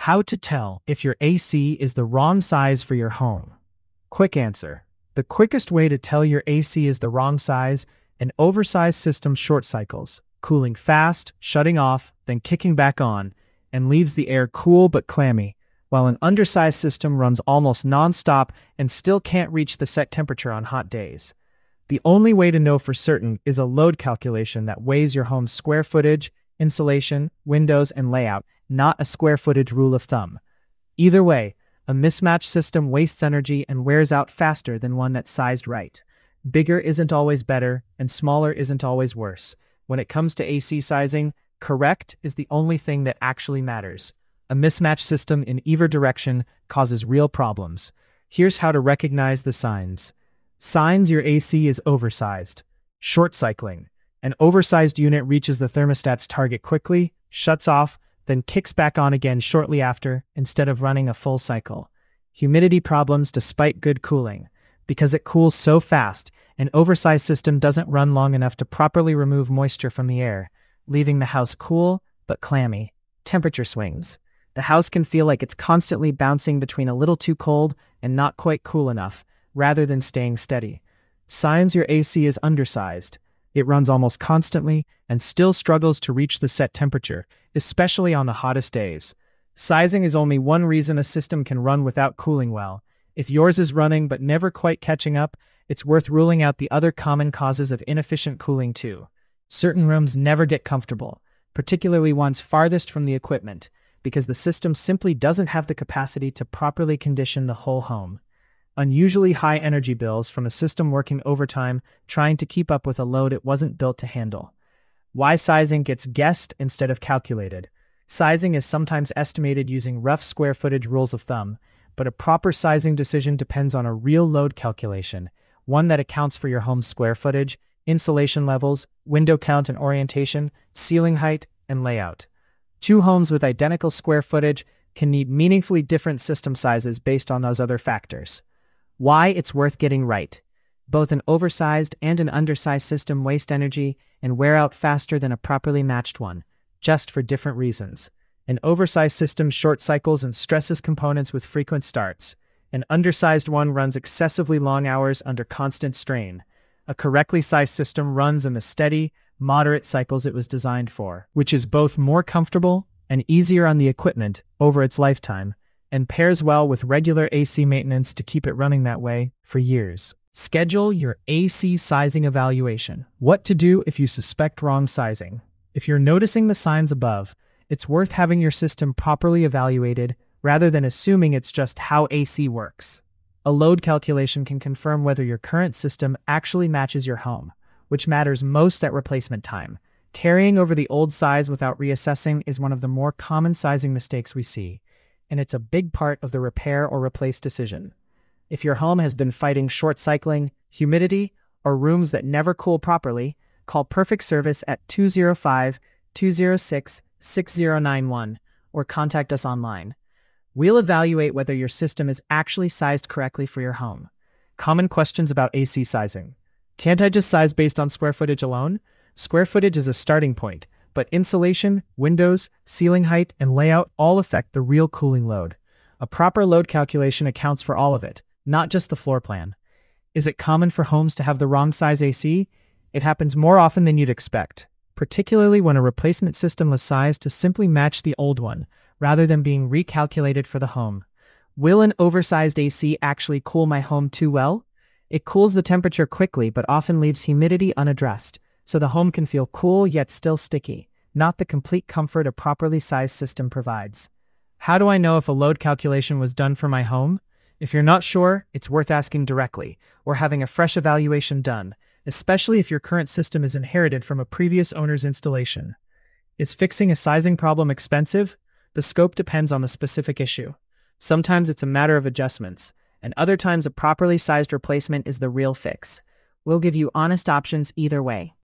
How to tell if your AC is the wrong size for your home. Quick answer. The quickest way to tell your AC is the wrong size: an oversized system short cycles, cooling fast, shutting off, then kicking back on, and leaves the air cool but clammy, while an undersized system runs almost non-stop and still can't reach the set temperature on hot days. The only way to know for certain is a load calculation that weighs your home's square footage, insulation, windows, and layout, not a square footage rule of thumb. Either way, a mismatched system wastes energy and wears out faster than one that's sized right. Bigger isn't always better, and smaller isn't always worse. When it comes to AC sizing, correct is the only thing that actually matters. A mismatched system in either direction causes real problems. Here's how to recognize the signs. Signs your AC is oversized. Short cycling. An oversized unit reaches the thermostat's target quickly, shuts off, then kicks back on again shortly after, instead of running a full cycle. Humidity problems despite good cooling. Because it cools so fast, an oversized system doesn't run long enough to properly remove moisture from the air, leaving the house cool but clammy. Temperature swings. The house can feel like it's constantly bouncing between a little too cold and not quite cool enough, rather than staying steady. Signs your AC is undersized. It runs almost constantly and still struggles to reach the set temperature, especially on the hottest days. Sizing is only one reason a system can run without cooling well. If yours is running but never quite catching up, it's worth ruling out the other common causes of inefficient cooling too. Certain rooms never get comfortable, particularly ones farthest from the equipment, because the system simply doesn't have the capacity to properly condition the whole home. Unusually high energy bills from a system working overtime trying to keep up with a load it wasn't built to handle. Why sizing gets guessed instead of calculated. Sizing is sometimes estimated using rough square footage rules of thumb, but a proper sizing decision depends on a real load calculation, one that accounts for your home's square footage, insulation levels, window count and orientation, ceiling height, and layout. Two homes with identical square footage can need meaningfully different system sizes based on those other factors. Why it's worth getting right. Both an oversized and an undersized system waste energy and wear out faster than a properly matched one, just for different reasons. An oversized system short cycles and stresses components with frequent starts. An undersized one runs excessively long hours under constant strain. A correctly sized system runs in the steady, moderate cycles it was designed for, which is both more comfortable and easier on the equipment over its lifetime, and pairs well with regular AC maintenance to keep it running that way for years. Schedule your AC sizing evaluation. What to do if you suspect wrong sizing. If you're noticing the signs above, it's worth having your system properly evaluated rather than assuming it's just how AC works. A load calculation can confirm whether your current system actually matches your home, which matters most at replacement time. Carrying over the old size without reassessing is one of the more common sizing mistakes we see, and it's a big part of the repair or replace decision. If your home has been fighting short cycling, humidity, or rooms that never cool properly, call Perfect Service at 205-206-6091 or contact us online. We'll evaluate whether your system is actually sized correctly for your home. Common questions about AC sizing. Can't I just size based on square footage alone? Square footage is a starting point, but insulation, windows, ceiling height, and layout all affect the real cooling load. A proper load calculation accounts for all of it, not just the floor plan. Is it common for homes to have the wrong size AC? It happens more often than you'd expect, particularly when a replacement system was sized to simply match the old one, rather than being recalculated for the home. Will an oversized AC actually cool my home too well? It cools the temperature quickly but often leaves humidity unaddressed, so the home can feel cool yet still sticky, not the complete comfort a properly sized system provides. How do I know if a load calculation was done for my home? If you're not sure, it's worth asking directly, or having a fresh evaluation done, especially if your current system is inherited from a previous owner's installation. Is fixing a sizing problem expensive? The scope depends on the specific issue. Sometimes it's a matter of adjustments, and other times a properly sized replacement is the real fix. We'll give you honest options either way.